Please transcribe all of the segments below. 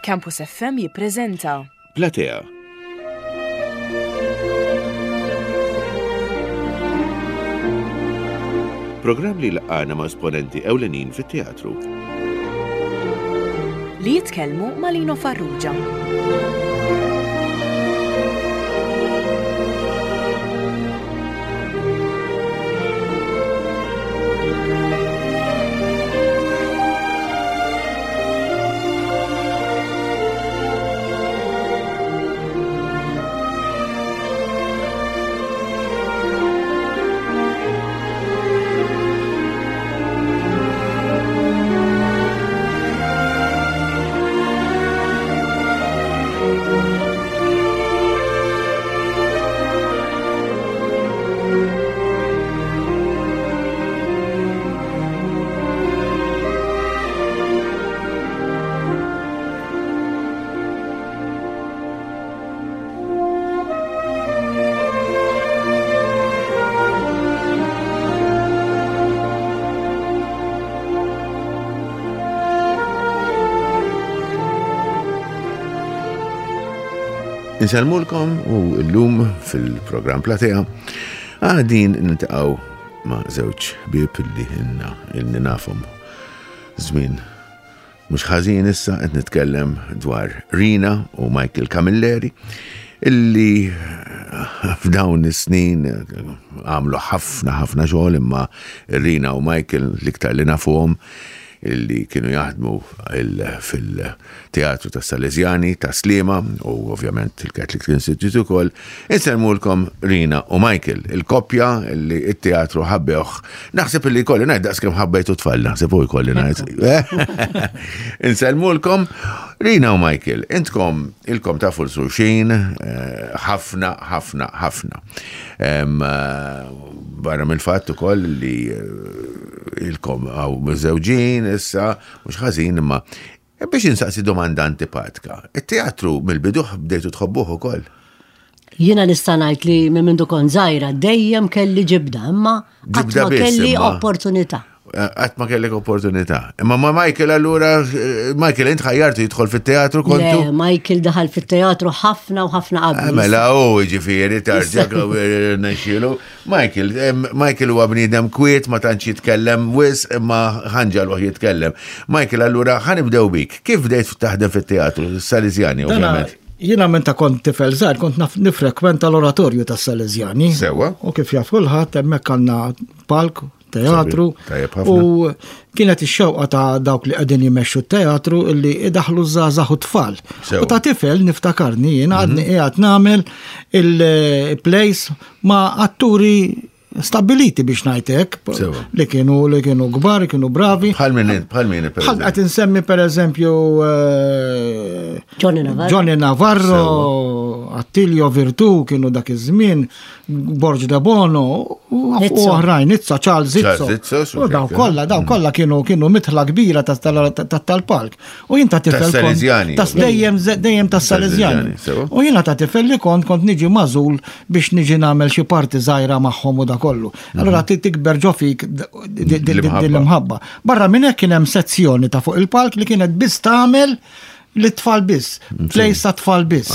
Campus FM jippreżenta Platea. Programm li laqana ma' esponenti ewlenin fit-teatru. li jitkellmu ma' Lino Farrugia. Insalmulkom u l-lum fil-program Platea għadin nintaqaw ma' żewġ bib illi nafhom żmien mhux ħażin issa qed nitkellem dwar Rina u Michael Camilleri illi f'dawn is-snin għamlu ħafna xogħol imma Rina u Michael l-iktar li nafuhom illi kienu jaħdmu fil-teatru ta' Salesiani, ta' Sliema u ovvjament il-Catholic Institute ukoll. Inselmulkom Rina u Michael, il-koppja illi il-teatru ħabbewh. Naħseb illi jkolli ngħid daqskemm ħabbejtu tfal, naħseb u jkolli ngħid. Inselmulkom Rina u Michael, intkom ilkom tafu l-xulxin ħafna. Barra mill-fatt ukoll li ilkom għaw żewġin issa mhux ħażin imma biex insaqsi domanda antipatika. Il-teatru mill-bidu bdejtu tħobbuh ukoll. Jiena nista' ngħid li minn mindu kont żgħira dejjem kelli ġibda, imma qatt ma kelli opportunità. Qatt ma kellek opportunità. Imma ma Michael allura Michael int ħajjartu jidħol fit-teatru kontu? Le, Michael daħal fit-teatru ħafna qabel. Mela ġifieri tarġa' nexxielu. Michael huwa bniedem kwiet ma tantx jitkellem wis imma ħanġal waħ jitkellem. Michael allura ħanibdew bik. Kif bdejt taħdem fit-teatru Salesiani ovvjament? Jiena meta kont tifel żgħar kont nifrekwenta l-oratorju tas-Salesiani. Sewwa. U kif jaf kulħadd hemmhekk għandna palk teatru u kienet ix-xewqa ta' dawk li qegħdin jimexxu t-teatru illi idaħlu żgħażagħ u tfal. U ta' tifel niftakarni jien għadni qiegħed nagħmel il-plays ma' atturi stabiliti biex ngħidlek li kienu kbar, kienu bravi. Bħal min bħal qed insemmi pereżempju Johnny Navarro, Attilio Virtu kienu dak iż-żmien, Borg de Bono u oħrajn, Nizza, Charles Zizzo. U daw kollha kienu mitħla kbira tal-palk. U jien ta' tifel dejjem tas-Salesiani. U jiena ta' tifel li kont niġi magħżul biex niġi nagħmel xi parti żgħira magħhom u da kollu. Allura tikber ġo fik l-imħabba. Barra minn hekk kien hemm sezzjoni ta' fuq il-palk li kienet biss tagħmel li tfal biss, plejs ta' tfal biss.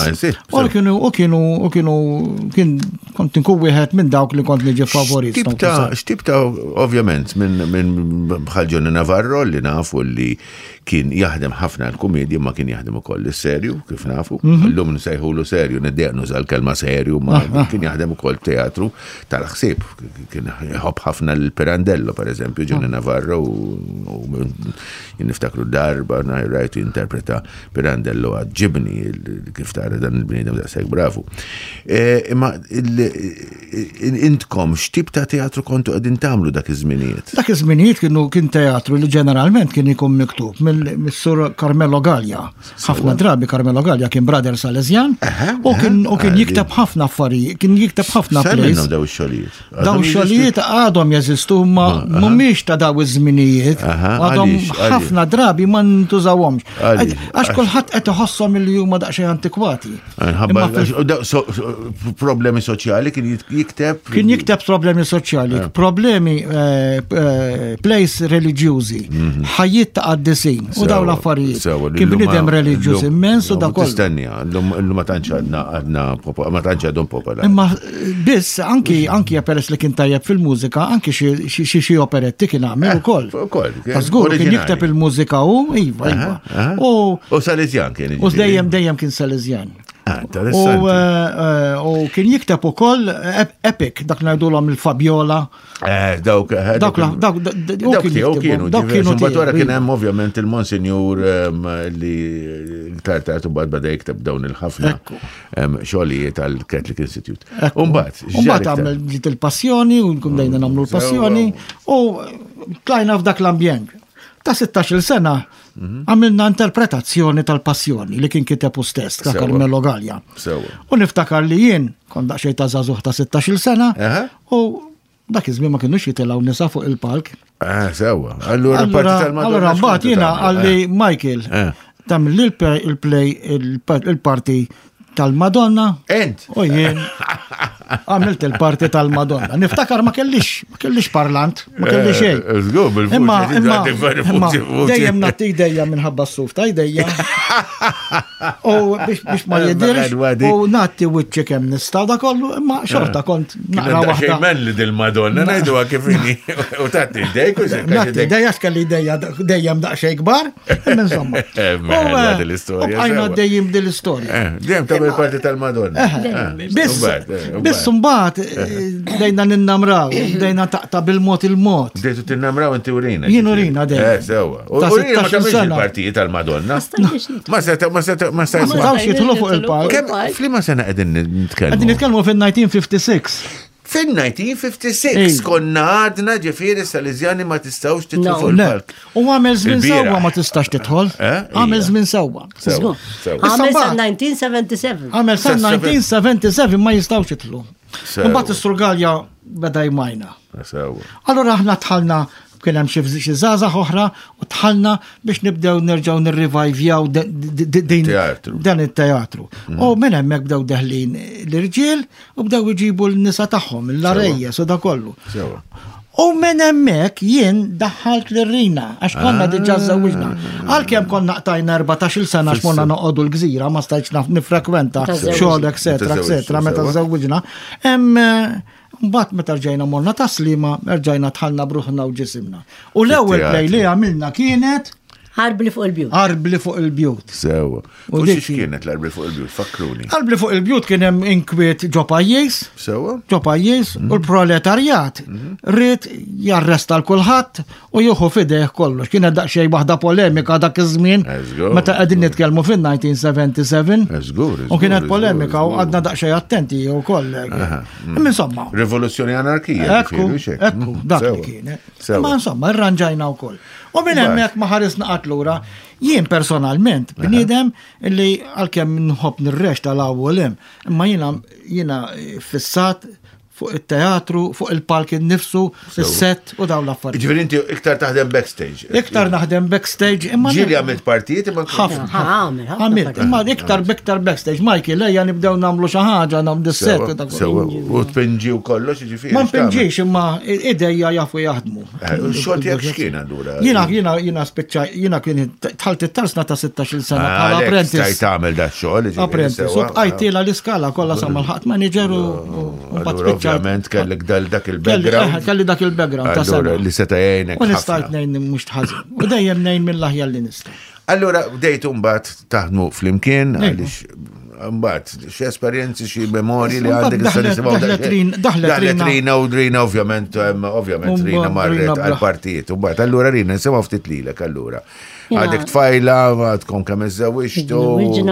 Kont nkun wieħed minn dawk li kont niġi favorit. X'tibta ovvjament minn bħal Johnny Navarro li nafu li kien jaħdem ħafna l-komedja ma kien jaħdem ukoll is-serju kif nafu. Llum nsejħulu serju neddeqnu żal-kelma serju ma kien jaħdem ukoll teatru tal-ħsieb. Kien jħobb ħafna l-Pirandello pereżempju Johnny Navarro u niftakru darba rajtu jinterpreta Pirandello għadġibni kif tara dan il-bniedem daqshekk bravu. Imma intkom x'tip ta' teatru kontu qegħdin tagħmlu dak iż-żminijiet? Dak iż-żminijiet kien teatru li ġeneralment kien ikun miktub mill-Sur Carmelo Gallia. Ħafna drabi Carmelo Gallia kien brother Salesian u kien jikteb ħafna affarijiet, kien jikteb ħafna plays. Daw ix-xogħlijiet. Daw ix-xogħlijiet għadhom jeżistu ma mhumiex ta' daw iż-żminijiet. Għadhom ħafna drabi ma ntużawhomx. Għax kulħadd qed iħossom li huma daqsxejn antikwati. Problemi soċjali kien jikteb? Kien jikteb problemi soċjali, problemi place reliġjużi, ħajjiet ta' qaddisin u dawn l-affarijiet. Kien bniedem reliġjuż immens u da kollu. Tistennija, llum ma tantx għadhom popolari. Imma biss anki peress li kien tajjeb fil-mużika, anki xi operetti kien għamel ukoll. Żgur kien jikteb il-mużika u iva. U Salesian kien. U dejjem kien Salesian. U kien jikteb ukoll epic, dak ngħidulhom il-Fabiola. Dawk kienu. Wara kien hemm ovvjament il-Monsinjur li tartat u bada jikteb dawn il-ħafna xogħlijiet tal-Catholic Institute. Mbagħad għamel il-Passjoni u nkun dejna nagħmlu l-Passjoni u tlajna f'dak l-ambjent. Ta' 16 sena għamilna interpretazzjoni tal-Passjoni li kien kiteb u stess ta' Carmelo Gallia. U niftakar li jien kon daqsxejn ta' żagħżugħ ta' 16 sena u dak iż-żmien ma kienux jitilgħu nisa fuq il-palk. Sewwa. Allura allura mbagħad jiena għalli Michael tagħmel il-parti tal-Madonna. Ent. U jien għamilt il-parti tal-Madonna. Niftakar ma kellix parlant, ma kellix xejn. Imma dejjem nagħtik dejja minħabba s-suf ta' jdejja. U biex ma jidirx u nagħti wiċċi kemm nista' da kollu, imma xorta kont naqra waħda. Xejn melli dil-Madonna ngħiduha kif inhi u tagħti jdejk u nagħti jdejja x'kelli jdejja dejjem daqsxejn kbar, imma insomma. Bqajna dejjem dil-istorja. Dejjem tagħmel parti tal-Madonna. Biss mbagħad dejna ninnamraw, dejna taqta' bil-mod il-mod. Dejtu tinnamraw inti urina. Jien urina dejjem. Sewwa. U urina ma tagħmilx il-partijiet tal-Madonna. Ma stawx jidħlu fuq il-park. F'liema sena qegħdin nitkellmu. Qegħdin nitkellmu fin-1956. Fin-1956 konna għadna ġifieri Salesiani ma tistgħux tidħlu fuq il-park. U għamel żmien sewwa ma tistax tidħol. Għamel żmien sewwa. Għamel sa' 1977. Għamel sa' 1977 ma jistgħux jidħlu. Imbagħad is-Surgalja beda jmajna. Allura aħna tħallna kien hemm xi żgħażagħ oħra u tħallna biex nibdew nerġgħu nirrivajvjaw dan it-teatru. U minn hemmhekk bdew deħlin l-irġiel u bdew iġibu l-nisa tagħhom, il-larejjes u da kollu. U minn hemmhekk jien daħħalt lir-Rina għax konna diġà żewwiġna. Għalkemm konna qtajna 14-il sena għax konna noqogħdu l-gżira ma stajtx nifrekwenta xogħol eċetera meta żewwiġna. Mbagħad meta rġajna morna taslima, rġajna tħallna bruħna u ġisimna. U l-ewwel play li għamilna kienet Arbli fuq il-bjut. Arbli fuq il-bjut. Sewwa. U xiex kienet l-arbli fuq il-bjut? Fakruni. Arbli fuq il-bjut kien hemm inkwiet ġo pajjiż. Sewwa. Ġo pajjiż u l-proletarjat rrid jarresta l-kulħadd u jieħu fideh kollox. Kienet daqsxejn waħda polemika dak iż-żmien meta qegħdin nitkellmu fin-1977. U kienet polemika u għadna daqsxejn attenti wkoll. Insomma. Rivoluzzjoni anarkija. Ekku, dak li kienet. Ma insomma, rranġajna wkoll. U minn hemmhekk ma ħarisna qatlura jien personalment bniedem li għalkemm nħobb nirrex tal-awwel imma jiena fissat fuq il-teatru, fuq il-palk innifsu, is-set u dawn l-affarijiet. Ġifieri inti iktar taħdem backstage. Iktar naħdem backstage imma ġieli għamilt partijiet imma ħafna. Għamilt imma iktar backstage. Michael ejja nibdew nagħmlu xi ħaġa nagħmlu dis-set u dak. U tpinġi kollox ġifieri. Ma npinġix imma idejja jafu jaħdmu. Xogħol tiegħek x'kien allura? Jiena kien tħalt it-tarsna ta' 16-il sena bħala apprentice. Stajt tagħmel dak xogħol. Apprentice. U bqajtilha l-iskala kollha sa mal-ħadd manager u mbagħad ovvjament kellek dak il-background. Kelli dak il-background ta' sena. Li seta' jgħinek. U nistajt ngħin mhux tħażin. U dejjem ngħin mill-aħjar li nista'. Allura bdejtu mbagħad taħdmu flimkien għaliex mbagħad xi esperjenzi xi memorji li għandek issa nisimgħu daħlet Rina u Rina ovvjament Rina marret għall-partijiet. U mbagħad allura Rina nisimgħu ftit lilek allura. Għadek tfajla, għadkom kemm iżżewwixtu.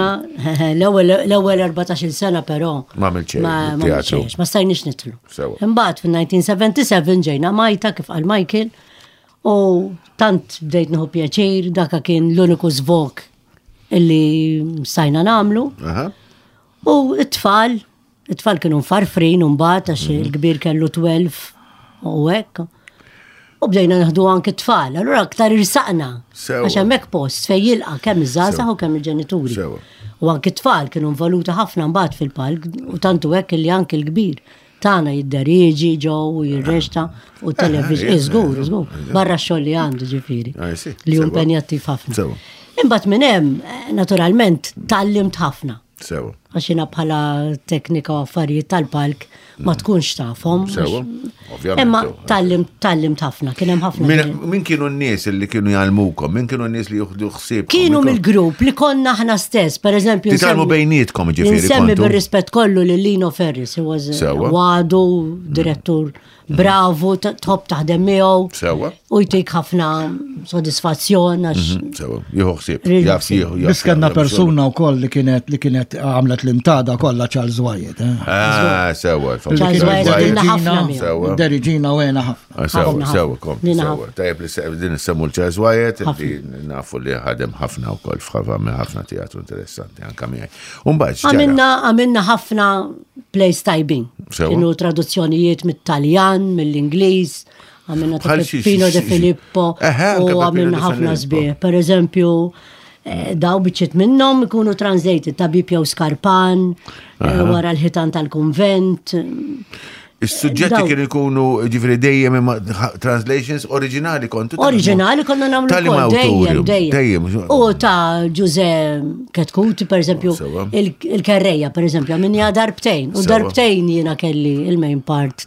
L-ewwel 14-il sena però ma teatru. Ma stajniex nidħlu. Imbagħad fin-1977 ġejna Malta kif qal Michael u tant bdejt nieħu pjaċir dak kien l-uniku żvok illi stajna nagħmlu. U it-tfal kienu mfarfrin u mbagħad għax il-kbir kellu 12 u hekk. U bdejna naħdu anke tfal, allura aktar irsaqna. Għax hemmhekk post fejn jilqa' kemm iż-żgħażagħ u kemm il-ġenituri. U anke tfal kienu involuti ħafna mbagħad fil-palk u tantu hekk li anke l-kbir tagħna jidderieġi ġew u jirrexta u televiżjon żgur, barra x-xogħol li għandu ġifieri. Li hu impenjattiv ħafna. Imbagħad minn hemm naturalment tallimt ħafna. Għax jiena bħala teknika u affarijiet tal-palk ma tkunx tafhom. Imma tallimt ħafna, kien hemm ħafna. Min kienu n-nies li kienu jgħalmukom? Min kienu n-nies li jieħdu ħsiebkom? Kienu mill-grupp li konna aħna stess, pereżempju. Titgħalmu bejnietkom ġifieri. Nsemmi bir-rispett kollu lil Lino Ferris, he was għadu, direttur bravu, tħobb taħdem miegħu. U jtik ħafna sodisfazzjon għax. Jieħu ħsieb. Bis kellna persuna wkoll li kienet għamlet l-imtada kollha Charles Wyatt. Sewa. Charles Wyatt għadilna ħafna miegħu. Deriġina wena ħafna. Sewa. Tajjeb li din issemmu l-Charles Wyatt li nafu li ħadem ħafna wkoll ħafna teatru interessanti anke miegħi. U mbagħad għamilna ħafna plays tajbin. Kienu traduzzjonijiet mit-Taljan, mill-Ingliż, għamilna ta' Pino de Filippo u għamilna ħafna sbieħ. Per eżempju, daw biċċiet minnhom ikunu translated ta' Bipja u Skarpan, wara l-ħitan tal-konvent. Is-suġġetti kienu jkunu ġifri dejjem translations oriġinali kontu. Oriġinali konna nagħmlu dejjem. U ta' Giuse Ketkuti, per eżempju, il-Kerreja, per eżempju, għamilniha darbtejn. U darbtejn jiena kelli il-main part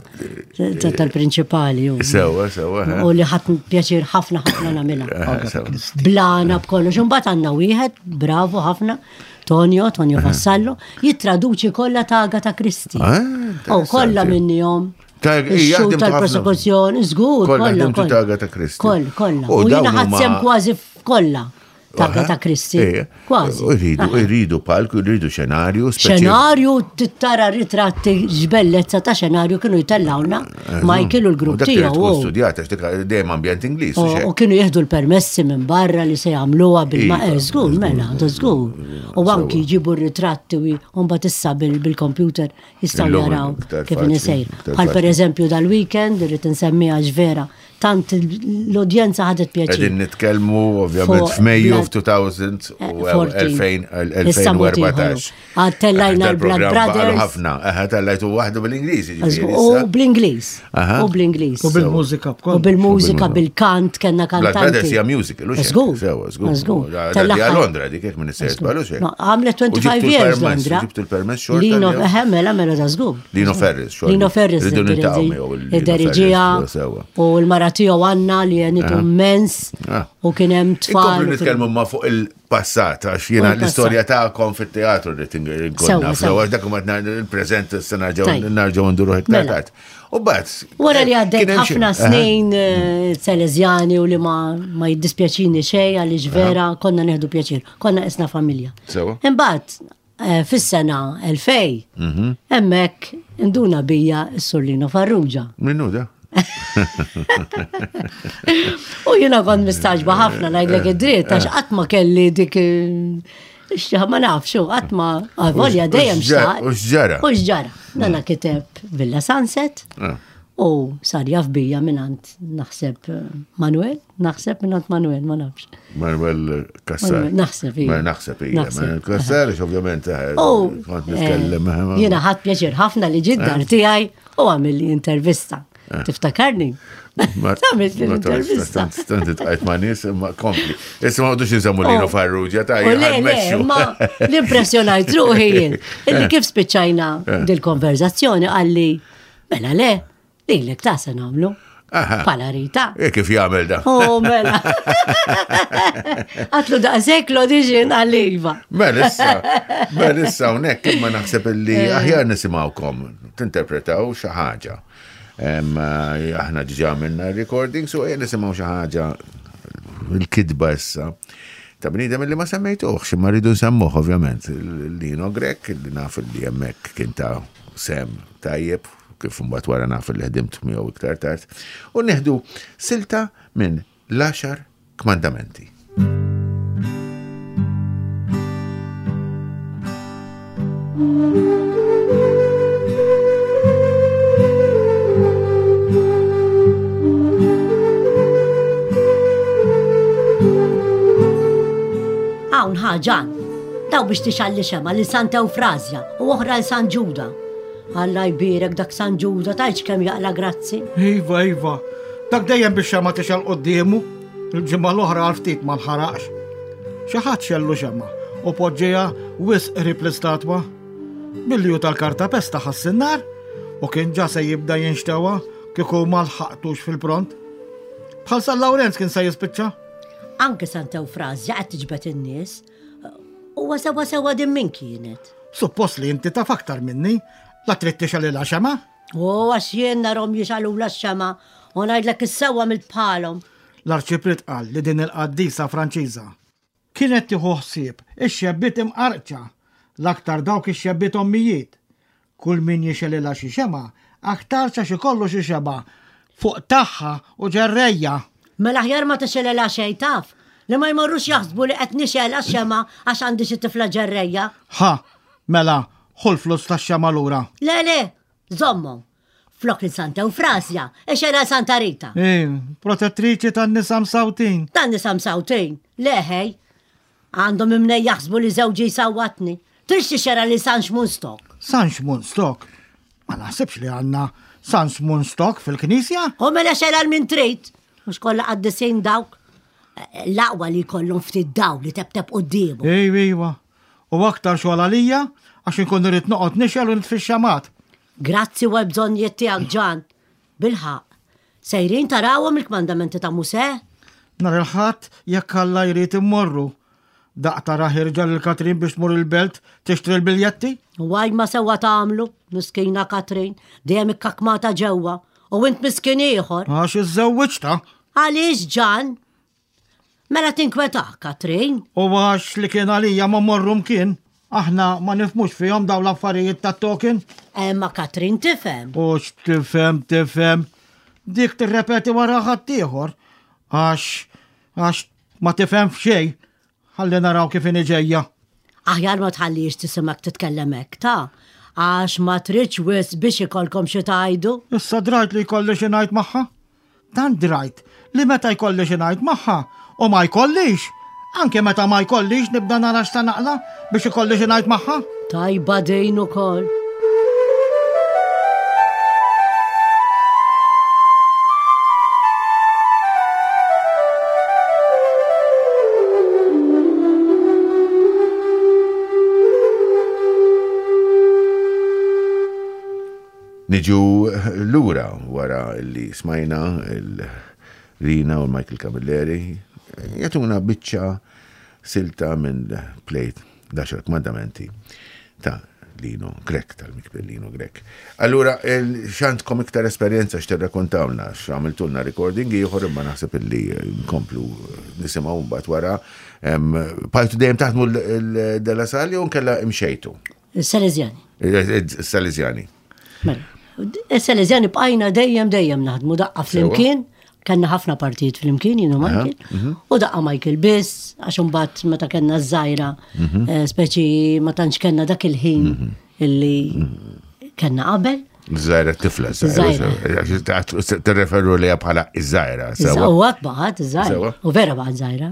tal-prinċipali. Sewa. U li ħadd pjaċir ħafna nagħmilha. Blana b'kollox. Imbagħad għandna wieħed bravu ħafna. Tonio Vassallo, jittraduċi kollha ta' Agatha Christie. U kollha minnihom. Ix-xhur tal-prosekuzzjoni, żgur, kollha. Ta' Agatha Christie. Kollha. U jiena ħadsem kważi kollha ta' Agatha Christie. Kważi. Iridu palku, iridu xenarju. Xenarju, tittara ritratti ġbellezza ta' xenarju kienu jtellawna Michael u l-grupp tiegħu. U studjata dejjem ambjent Ingliż. U kienu jieħdu l-permessi minn barra li se jagħmluha żgur, mela, żgur. U anki jġibu r-ritratti u mbagħad issa bil-computer jistgħu jaraw kif isejr. Bħal pereżempju dal-weekend irrid insemmiha ġvera. Tant l-udjenza ħadet pjaċir. Għedin nitkellmu ovvjament f'Mejju of 2000 u 2014. Għattellajna l-Black Brothers. Ħafna, tellajtu waħdu bil-Ingliżi. U bl-Ingliż. U bil-mużika. U bil-mużika, bil-kant, kena kantanti. Black Brothers hija musical, u Żgur. Għaddi għal-Londra, dik jek minn s-sejt, balu xejn. Għamlet 25 years Londra. Ġibtu l-permess xorta. Mela da żgur. Lino Ferris. Lino Ferris. Id-derġija. U l-mara tiegħu għandna li jenitu immens u kien hemm tfal. Inkomplu nitkellmu ma fuq il-passat għax jiena l-istorja tagħkom fit-teatru li tinkunna. Għax dak il-preżent se narġgħu nduru hekk. U bad. Wara li għaddejt ħafna snin Salesiani u li ma jiddispjaċini xejn għaliex vera konna neħdu pjaċir. Konna isna familja. Imbagħad fis-sena 2000 hemmhekk induna bija s-Sur Lino Farrugia. Minnu da? U jiena kont mistaġba ħafna ngħidlek id-dritt għax qatt ma kelli dik ma nafx qatt ma volja dejjem xtaq. U x'ġara? Dana kiteb Villa Sunset u sar jaf bija minant naħseb Manuel, ma nafx. Manuel Kassar. Naħseb hija. Kassar ovvjament kont nitkellem. Jiena ħadd pjaċir ħafna li ġid-dar tiegħi u għamil li intervista. Tiftakarni? Tamil l-intervista. Stant it-għajt ma' nis, ma' kompli. Issa ma' għodux nisamu Lino Farrugia, ta' jgħal ma' l-impressjonajt ruħi jien. Illi kif spiċċajna dil-konverzazzjoni għalli, mela le, li l-ek ta' se namlu. Pala Rita. Kif jgħamil da? Mela. Għatlu da' seklo diġin għalliva. Issa, unek, ma naħseb li aħjar nisimawkom, t-interpretaw xaħġa. Aħna ġiġa minna recording, so għen nisimaw xaħġa il-kidba issa. Ta' bnidem li ma semmejtuħ, ximma rridu nsemmuħ, ovvjament. Lino Grek, li naf li jemmek kien ta' sem tajjeb, kif mbagħad wara naf li ħdimt miegħu iktar tard. U neħdu silta minn l-10 kmandamenti. ġan, daw biex tixalli xema li Santa Eufrazja u oħra l San Ġuda. Alla jbirek dak San Ġuda, tajċ kem jaqla grazzi. Iva, dak dejjem biex xema tixal qoddemu, il-ġimma l-oħra għal-ftit ma nħaraqx. Xaħat xellu xema u poġġeja wis qrib l-istatwa. Billi tal-karta pesta ħassinnar u kien ġa se jibda jinxtewa kieku ma lħaqtux fil-pront. Bħal San Lawrenz kien se jispiċċa. Anke Santa Eufrazja qed tiġbed in-nies. Huwa sewa din min kienet. Suppost li inti taf aktar minni, la trid tixalilha xema? Għax jien narhom jixalula x-xema u ngħidlek is-sewwa mill-bħalhom. L-arċipret qal li din il-qaddisa Franċiża kienet tieħu ħsieb ix-xebbiet imqarqċa l-aktar dawk ix-xebbiet ommijiet. Kull min jixelilha xi xema aktar xa xi kollu xi xeba fuq tagħha u ġerrejja. Mela aħjar ma tixelilha xejn taf. Li ma jmorrux jaħsbu li qed nixelha x-xema għax għandi xi tifla ġerrejja. Mela, ħol flus tax-xema lura. Le, żommhom. Flok li Santa Eufrazja, ixela Santa Rita. Protettriċi tan-nisa msawtin. Tan-nisa msawtin, leħej. Għandhom imnej jaħsbu li żewġi jsawwatni. Trix tixera li San Xmunstock. San Xmunstock? Ma naħsibx li għandna San Xmunstock fil-Knisja? U mela xera l-min trid. Mhux kollha qaddisejn dawk. L-aqwa li jkollhom ftit daw li tebteb qudiemu. Iva. U aktar xogħol għalija għax inkun irid noqgħod nixel u nitfixxamat. Grazzi u bżonnijiet tiegħek ġan. Bilħaq. Sejrin tarawhom il-kmandamenti ta' Musè? Nar il-ħadd jekk Alla jrid immorru. Daqta raħirġa l-Katrin biex tmur il-belt tixtri l-biljetti? Waj ma sewa tagħmlu, miskina Katrin, dejjem ikkakmata ġewwa, u int miskin ieħor. Għax iżżewwiġta. Għaliex ġan? Mela tinkwetah, Katrin. U għax li kien għalija ma morrum kien. Aħna ma nifmux fihom daw l-affarijiet ta' token. Ma Katrin tifhem. U tifhem. Dik tirrepeti wara ħadd ieħor. Għax ma tifhem f'xejn. Ħalli naraw kif inhi ġejja. Aħjar ma tħallix tisimak titkellem hekk ta' għax ma tridx wis biex ikolkom xi tgħidu. Issa drajt li jkolli xi ngħid magħha? Dan drajt li meta jkolli xi ngħid magħha u ma jkollix. Anke meta ma jkollix nibda nara x'ta naqla biex ikolli xi ngħid magħha. Tajba dejn ukoll. Niġu lura wara li smajna il-Rina u Michael Camilleri jatuna biċċa silta minn plejt daċar kmandamenti ta' Lino Grek, tal-mikbel Lino Grek. Allura, xantkom iktar esperienza x'terrakontawna, x'għamiltulna recording ieħor imma naħseb illi nkomplu nisimgħu mbagħad wara. Bajtu dejjem taħdmu l-Della Salle u nkella imxejtu? Salesiani. Salesiani. Salesiani bqajna dejjem naħdmu daqqa flimkien, kanna ħafna partijiet flimkien jienu Michael, u daqqa Michael biss, għax imbagħad meta kellna żgħira, speċi ma tantx kellna dak il-ħin illi kellna qabel. Żgħira tifla, tirreferu li bħala iż-żgħira. U baqgħet iż-żgħira, u vera baqgħet żgħira.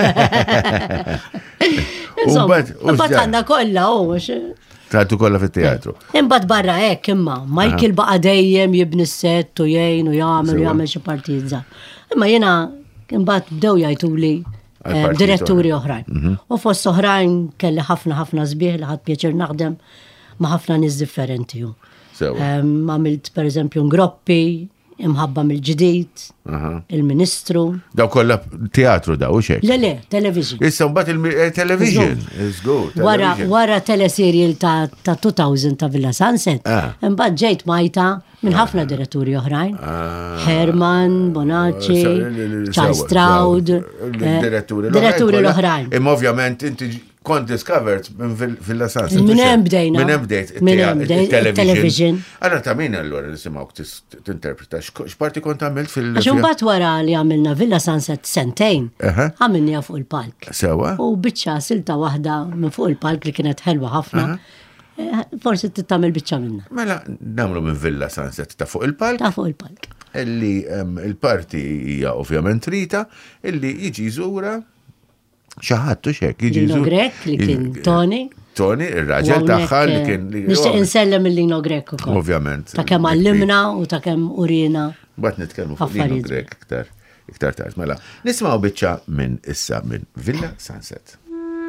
Imbagħad għandna kollha Tagħtu kollha fit-teatru. Imbagħad barra hekk imma Michael baqa' dejjem jibni s-sett u jgħin u jagħmel xi partijiet żgħar. Imma jiena imbagħad bdew jgħiduli diretturi oħrajn. U fost oħrajn kelli ħafna sbieħ li ħadd pjaċir naħdem ma' ħafna nies differenti. Għamilt pereżempju ngroppi imħabba mill-ġdid, il-Ministru. Daw kollha teatru daw xejn. Le, television. Issa mbagħad il-television. Is good. Wara teleserial ta' 2000 ta' Villa Sunset. Imbagħad ġejt Majta minn ħafna diretturi oħrajn. Herman, Bonacci, Charles Stroud. Diretturi l-oħrajn. Imma ovvjament inti kont discovered minn Villa Sunset. Minn hemm bdejna. Minn hemm bdejt il-television. Allora ta' min allura nisimgħuk tinterpreta x'parti kont għamilt fil- Għax imbagħad wara li għamilna Villa Sunset sentejn, għamilniha fuq il-palk. Sewa. U biċċa silta waħda minn fuq il-palk li kienet ħelwa ħafna. Forsi tittamil biċċa minna. Mela nagħmlu minn Villa Sunset ta' fuq il-palk. Ta' fuq il-palk. Illi il-parti hija ovvjament Rita, illi jiġi żura xaħattu xek. Lino Grek li kien Tony. Tony, il-raġel taħħa li kien. Nishtiq insellem il-Lino Grek ukoll. Ovvjament. Ta' kemm għallimna u ta' kemm urina. Bat nitkellmu fuq Lino Grek iktar tard. Mela, nisma'w biċċa minn issa minn Villa Sunset.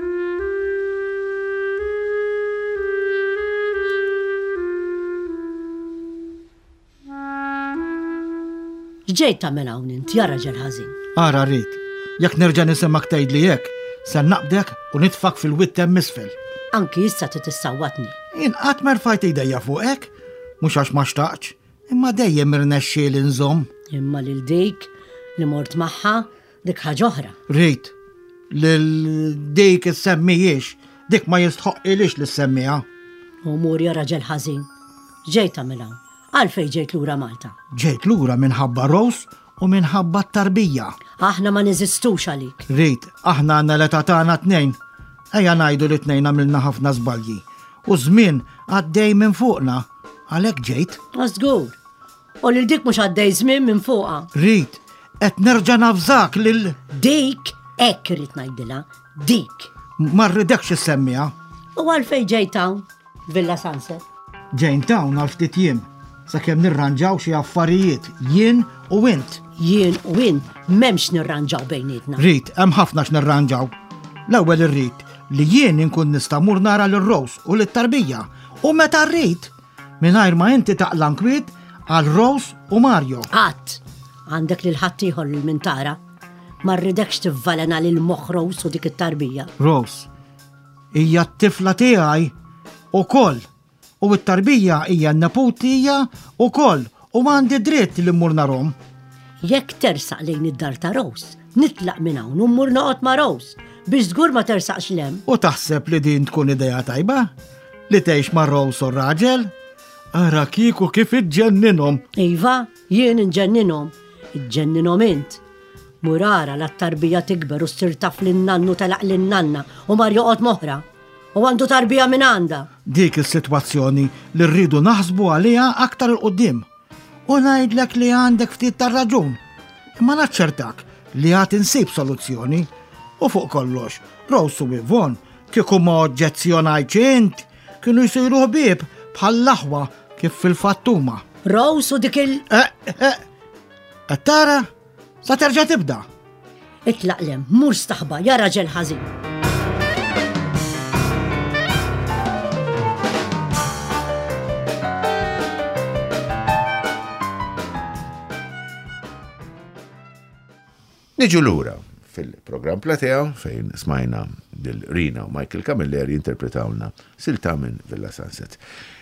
Ġejt tagħmel hawn int, ja raġel ħażin. Ara rrid, jekk nerġa' nisimgħek tgħidli hekk, se naqbdek u nitfak fil-wittem misfel. Anki issa tissawwatni. Jien qatt merfajt idejja fuqek, mhux għax ma xtaqx, imma dejjem irnexxiel inżomm. Imma lil dik li mort magħha dik ħaġa oħra. Rrid, lil dik issemmijiex, dik ma jistħoqqilix li semmiha. Umur ja raġel ħażin. Ġejt tagħmel hawn. Għalfej ġejt lura Malta. Ġejt lura minħabba Rose u minħabba t-tarbija. Aħna ma niżistux għalik. Rrid, aħna għandna l-età tagħna tnejn. Ejja ngħidu li tnejn għamilna ħafna żbalji. U żmien għaddej minn fuqna. Għalhekk ġejt. Żgur. U lil dik mhux għaddej żmien minn fuqha. Rrid, qed nerġa' nafżak lil dik hekk irid ngħidilha. Dik. Ma rridekx issemmiha. U għalfej ġejt hawn Villa Sunset. Ġejn hawn għal ftit jiem. Sakemm nirranġaw xi affarijiet jien u int. Jien u int m'hemmx nirranġaw bejnietna. Rrid, hemm ħafna x'nirranġaw. L-ewwel irrid li jien inkun nista' mur nara lil Rose u lit-tarbija. U meta rrid mingħajr ma inti taqlan kwiet għal Rose u Mario. Qatt għandek lil ħadd ieħor lil min tara. Ma rridekx tivvalena lil moħħ Rose u dik it-tarbija. Rose hija t-tifla tiegħi ukoll. U t-tarbija hija n-neputija ukoll u m'għandi dritt li mmur narhom. Jekk tersaq lejn id-dar ta' Rose, nitlaq minn hawn u mmur noqgħod ma' Rose biex żgur ma tersaqx lem. U taħseb li din tkun idea tajba? Li tgħix ma' Rose u raġel? Ara kieku kif iġġenninhom. Iva, jien inġenninhom. Iġġenninhom int. Murara la t-tarbija tikber u ssir taf lin-nannu telaq lin-nanna u mar joqgħod moħra. U għandu tarbija minn għanda. Dik is-sitwazzjoni li rridu naħsbu għaliha aktar il-qoddim. U ngħidlek li għandek ftit tar-raġun. Imma naċċertak li għad insib soluzzjoni. U fuq kollox, Rose u Yvonne kieku ma oġġezzjonajtx int kienu jsiru ħbieb bħall-aħwa kif fil-fattuma. Rose u dik il- Tara, sa terġa' tibda. Itlaqlem, mur staħba, ja raġel ħażin. Niġu lura fil-programm Platea fejn smajna Rina u Michael Camilleri interpretawna silta minn Villa Sunset.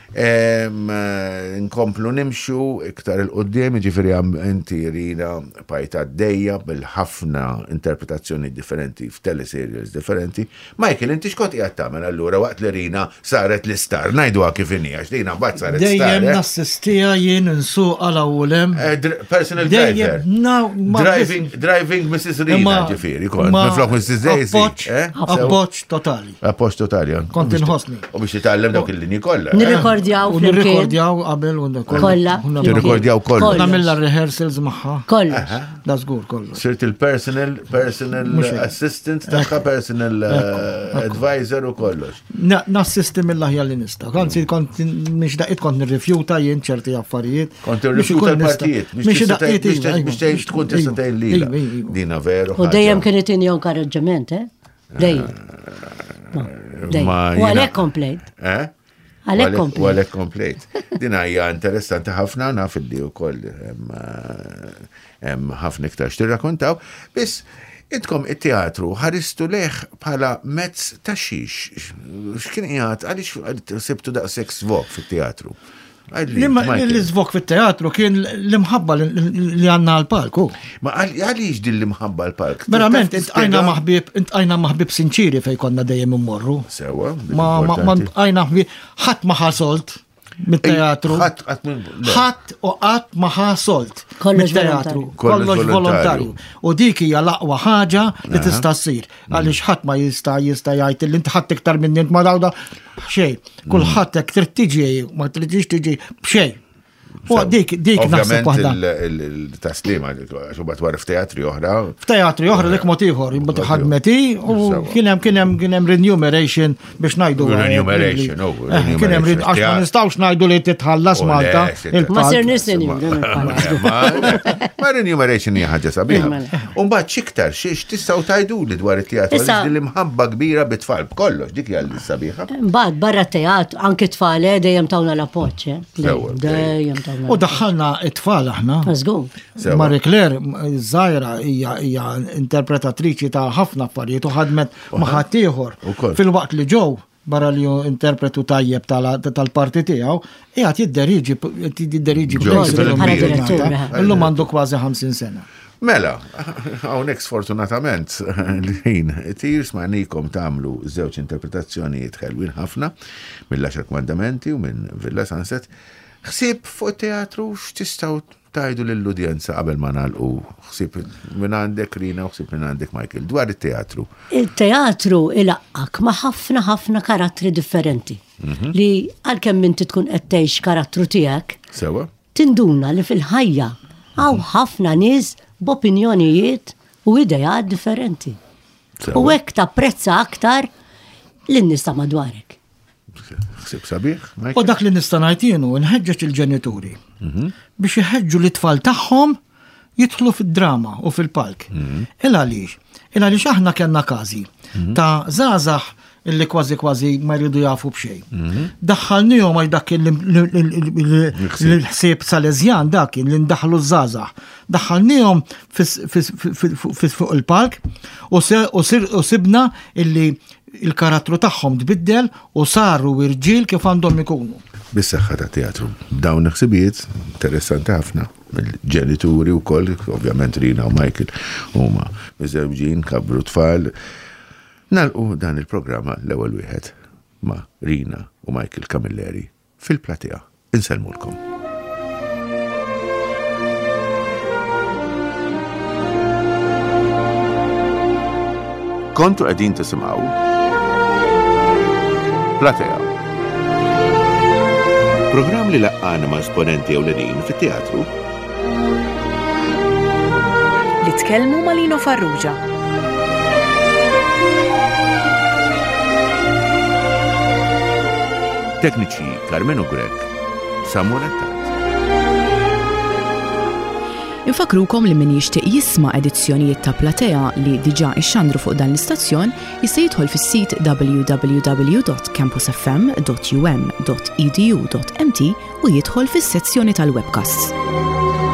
Nkomplu nimxu iktar il-qoddim, ġifiri inti Rina pajta d-dejja bil-ħafna interpretazzjoni differenti f'teleserials differenti. Michael, inti xkot jgħattamen allura waqt li Rina saret l-istar, najdu għakif innijax, Rina bat saret l-istar. Dejjem nassistija jien nsuq għala ulem. Personal driver. Driving Mrs. Rina ġifiri, kon. Miflok Mrs. Daisy. Appoċ totali. Appoċ totali. Kont inħosni. U biex jitallem dawk il-linji kollha. Nirrekordjaw qabel kollha. Nirrekordjaw kollha. Nagħmilha rehearsals magħha. Kollha. Da żgur kollha. Sirt il-personal assistant tagħha, personal advisor u kollox. Nassisti mill-aħjar li nista'. Kont mhix daqqiet kont nirrifjuta jien ċerti affarijiet. Kont irrifjuta l-partijiet biex tkun tista' tgħin lilha. Dina veru. U dejjem kienet inhi inkoraġġament, Dejjem. U għalhekk komplejt. Għalek komplejt. Dina hija interessanti ħafna naf li wkoll hemm ħafna iktar x'tirrakkontaw, biss intkom it-teatru ħaristu leħ bħala mezz ta' xiex. X'kien qiegħed għaliex sibtu daqshekk svok fit-teatru? L-izvok fit-teatru kien l-imħabba li għanna għal-palku. Ma għaliex din l-imħabba għal-palk? Verament, għajna maħbib sinċiri fej konna dejjem immorru. Sewa. Ma għajna maħbib, ħat maħasolt mit-teatru. ħat u għat maħasolt mit-teatru. Kollox volontarju. U dik hija l-aqwa ħaġa li tista' ssir. Għaliex ħadd ma jista' jgħid li inti ħadd iktar minn int ma dawda xejn. Kulħadd hekk trid tiġi ma tridx tiġi b'xejn. dik naħseb waħda. Il-taslima, xubat warf teatri oħra. F'teatri oħra dik mod ieħor, imbagħad ħadmeti u kien hemm remuneration biex ngħidu. Remuneration, kien hemm għax ma nistgħux ngħidu li titħallas Malta. Ma ser nistenju. Ma remuneration hija ħaġa sabiħa. U mbagħad x'iktar x'tistgħu tgħidu li dwar it-teatru li mħabba kbira bit-tfal b'kollox dik hija sabiħa. Mbagħad barra t-teatru anke tfal dejjem tawna l-appoġġ. U daħħalna it-tfal aħna. Marie Claire Żgħira hija interpretatriċi ta' ħafna affarijiet u ħadmet ma' ħadd ieħor. Fil-waqt li ġew barra li interpretu tajjeb tal-parti tiegħu, qiegħed jidderiġi illum għandu kważi 50 sena. Mela, hawnhekk sfortunatament l-ħin tir smanikom tagħmlu żewġ interpretazzjonijiet ħelwin ħafna mill-10 Kmandamenti u minn Villa Sunset. Ħsieb fuq teatru x'tistgħu tgħidu lill-udjenza qabel ma nagħlqu ħsieb minn għandek Rina u ħsieb minn għandek Michael dwar it-teatru. Il-teatru ilaqqak ma' ħafna karattri differenti li għalkemm inti tkun qed tgħix karattru tiegħek. Sewa. Tinduna li fil-ħajja hawn ħafna nies b'opinjonijiet u idejat differenti. U hekk tapprezza aktar lin-nies ta' madwarek. Ħsieb sabiħ? U dak li nista' ngħid jienu nħeġġeġ il-ġenituri biex iħeġġu l-itfal tagħhom jidħlu fid-drama u fil-palk. Il għaliex aħna kellna każi ta' żgħażagħ illi kważi ma jridu jafu b'xejn. Daħħalnihom għal dak il-ħsieb Salezjan dak li ndaħlu żgħażagħ. Daħħalnihom fuq il-palk u sibna illi il-karattru tagħhom tbiddel u saru irġiel kif għandhom ikunu. Bis-saħħa ta' teatru. Dawn ħsibijiet interessanti ħafna. Mill-ġenituri wkoll, ovvjament Rina u Michael huma miżewġin kabru tfal. Nalqu dan il-programma l-ewwel wieħed ma' Rina u Michael Camilleri fil-platea. Insellmulkom. Kontu qegħdin tisimgħu Platea. Programm li laqqana ma' esponenti ewlenin fit-teatru li tkellmu ma' Lino Farrugia. Tekniċi Carmenu Grek, Samuel Attat. Infakrukom li min jixtieq jisma' edizzjonijiet ta' Platea li diġà ixxandru fuq dan l-istazzjon jista' jidħol fis-sit www.campusfm.um.edu.mt u jidħol fis-sezzjoni tal-webcasts.